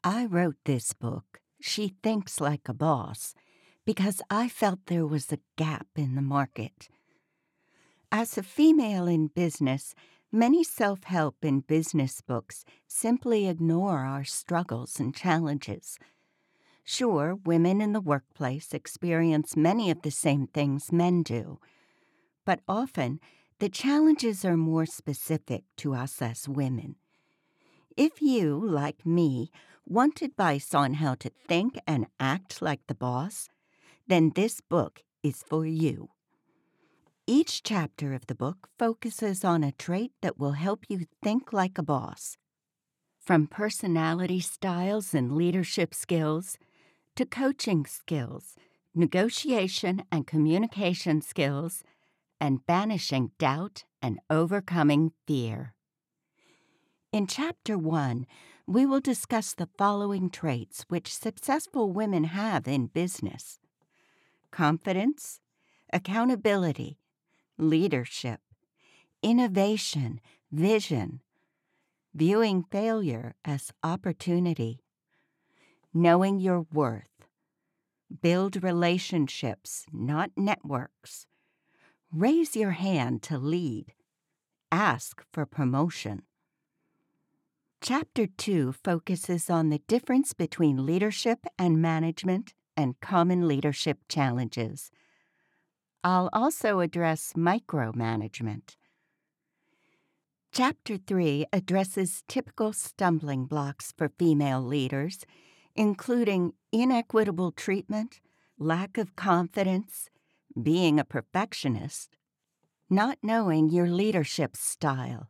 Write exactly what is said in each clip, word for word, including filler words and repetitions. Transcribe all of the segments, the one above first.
I wrote this book, She Thinks Like a Boss, because I felt there was a gap in the market. As a female in business, many self-help and business books simply ignore our struggles and challenges. Sure, women in the workplace experience many of the same things men do, but often the challenges are more specific to us as women. If you, like me, want advice on how to think and act like the boss, then this book is for you. Each chapter of the book focuses on a trait that will help you think like a boss. From personality styles and leadership skills to coaching skills, negotiation and communication skills, and banishing doubt and overcoming fear. In Chapter one, we will discuss the following traits which successful women have in business: confidence, accountability, leadership, innovation, vision, viewing failure as opportunity, knowing your worth, build relationships, not networks, raise your hand to lead, ask for promotion. Chapter two focuses on the difference between leadership and management and common leadership challenges. I'll also address micromanagement. Chapter three addresses typical stumbling blocks for female leaders, including inequitable treatment, lack of confidence, being a perfectionist, not knowing your leadership style.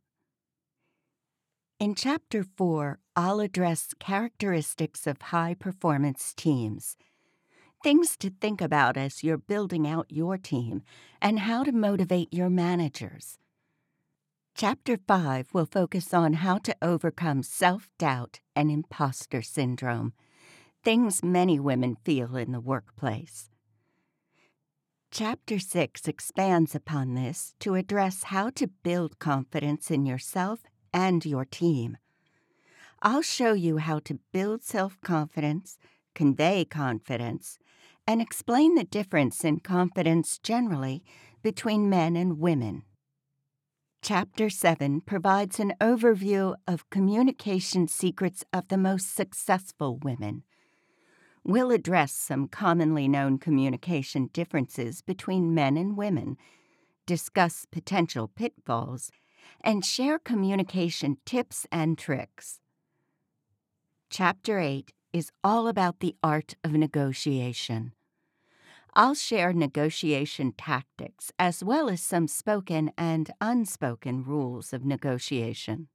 In Chapter four, I'll address characteristics of high-performance teams, things to think about as you're building out your team, and how to motivate your managers. Chapter five will focus on how to overcome self-doubt and imposter syndrome, things many women feel in the workplace. Chapter six expands upon this to address how to build confidence in yourself and your team. I'll show you how to build self-confidence, convey confidence, and explain the difference in confidence generally between men and women. Chapter seven provides an overview of communication secrets of the most successful women. We'll address some commonly known communication differences between men and women, discuss potential pitfalls, and share communication tips and tricks. Chapter eight is all about the art of negotiation. I'll share negotiation tactics as well as some spoken and unspoken rules of negotiation.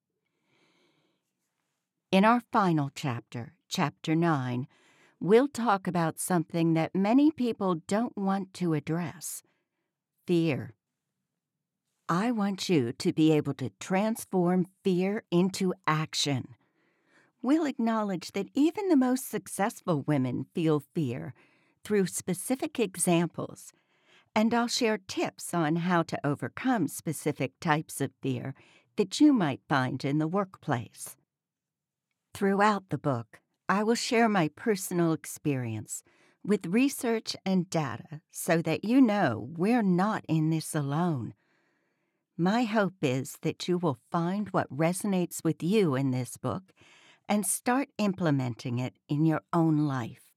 In our final chapter, Chapter nine, we'll talk about something that many people don't want to address: fear. I want you to be able to transform fear into action. We'll acknowledge that even the most successful women feel fear through specific examples, and I'll share tips on how to overcome specific types of fear that you might find in the workplace. Throughout the book, I will share my personal experience with research and data so that you know we're not in this alone. My hope is that you will find what resonates with you in this book and start implementing it in your own life.